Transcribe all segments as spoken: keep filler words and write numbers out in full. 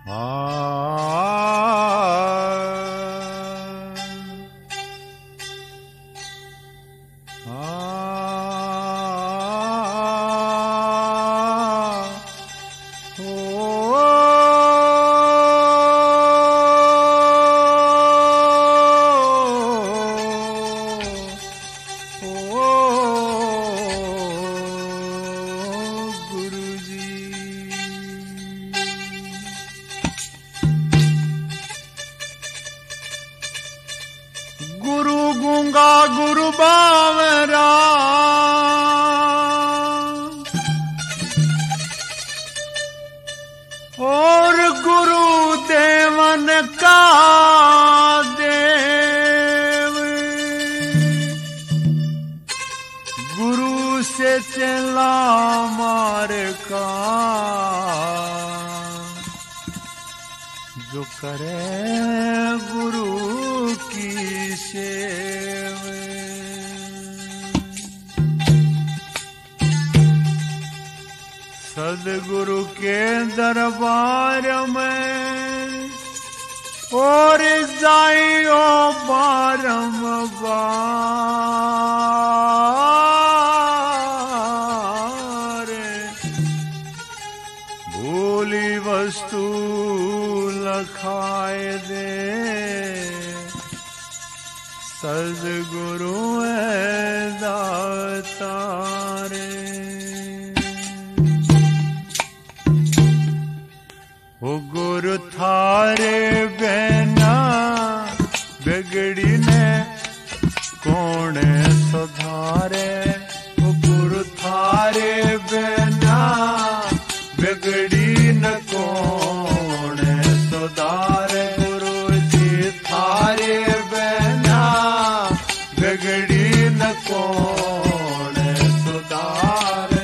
गुरु बावरा और गुरु देवन का देव, गुरु से चला मार का जो करे गुरु की सेव। सदगुरु के दरबार में और जाइयो बारंबार, भूली वस्तु लखाए दे सदगुरु दातारे। ओ गुरु थारे बिना बिगड़ी ने कौन सुधारे, ओ गुरु थारे बिना बिगड़ी न कौन सुधारे, गुरु जी थारे बिना बिगड़ी न कौन सुधारे।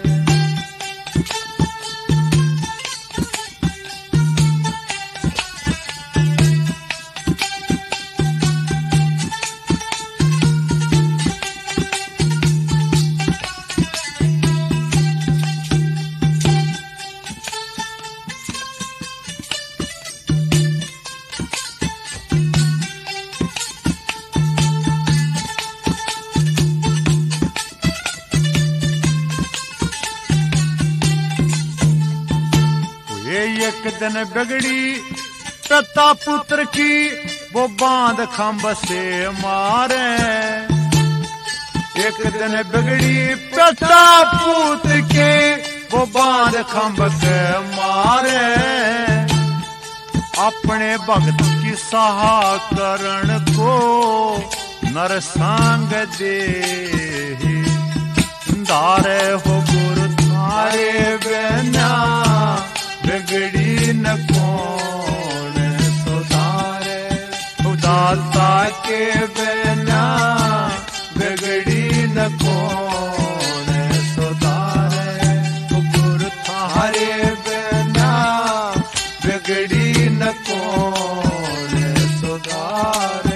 एक दिन बिगड़ी पिता पुत्र की वो बांध खंभ से मारे, एक दिन बिगड़ी पिता पुत्र के वो बांध खंभ से मारे। अपने भक्त की सहा करण को नरसंग दे धारे, हो गुरु थारे बिना बिगड़ी न कौन सुधारे, उदाता के बिना बिगड़ी न कौन सुधारे, गुरु थारे बिना बिगड़ी न कौन सुधारे।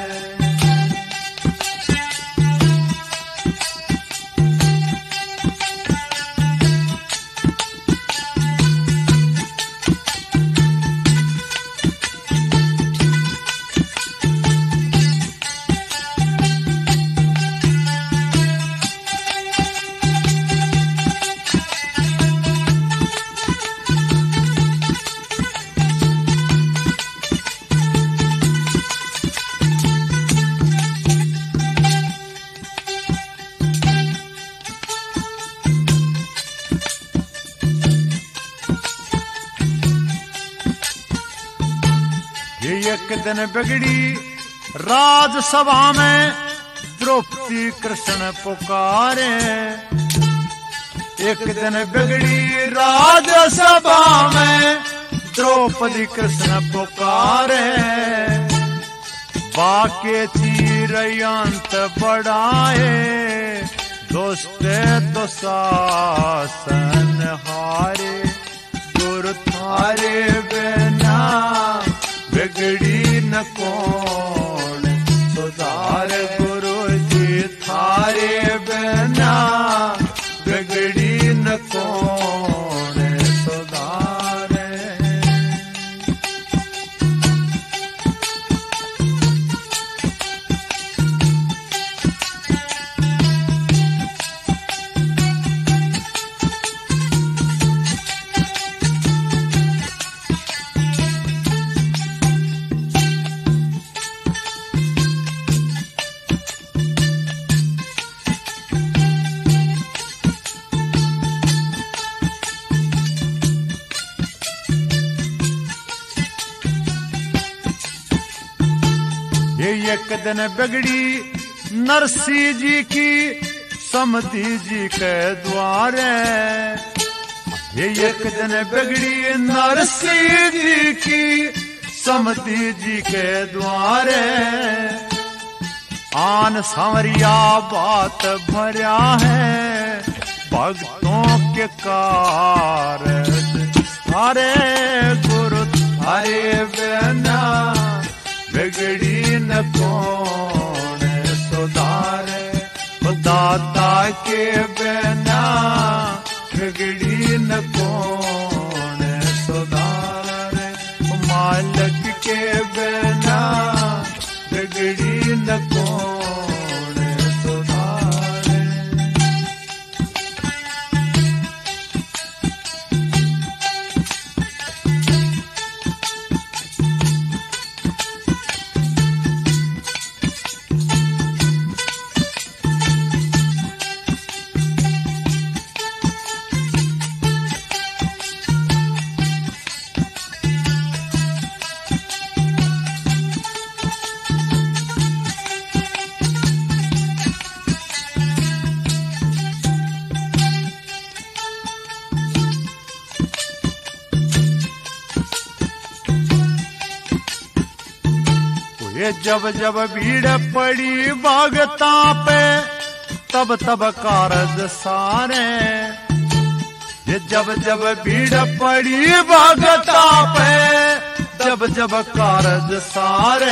एक दिन बिगड़ी राजसभा में द्रौपदी कृष्ण पुकारे, एक दिन बिगड़ी राजसभा में द्रौपदी कृष्ण पुकारे। बाके चीरयंत बढ़ाए दोस्त दुशासन हारे, गुरु थारे बिना बिगड़ी न कौन सुधार, गुरु जी थारे बिना बिगड़ी न कौन सुधारे। एक दिन बिगड़ी नरसी जी की समधी जी के द्वारे। ये एक दिन बिगड़ी नरसी जी की समधी जी के द्वारे। आन सांवरिया बात भरा है भक्तों के कारज। अरे गुरु थारे बिना बिगड़ी न कौन सुधारे। दाता के बिना बिगड़ी न कौन सुधारे। मालिक के बिना बिगड़ी न कौन सुधारे। ये जब जब भीड़ पड़ी भगता पे तब तब कारज सारे। ये जब जब भीड़ पड़ी भगता पे जब जब कारज सारे।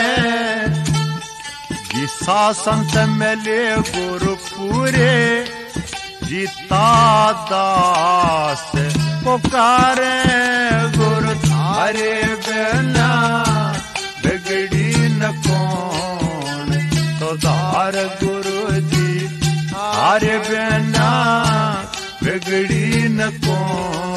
जी शासन से मिले गुरु पूरे जीता दास पुकारे। गुरु थारे बिना बिगड़ी न कौन सुधार। गुरु जी थारे बिना बिगड़ी न कौन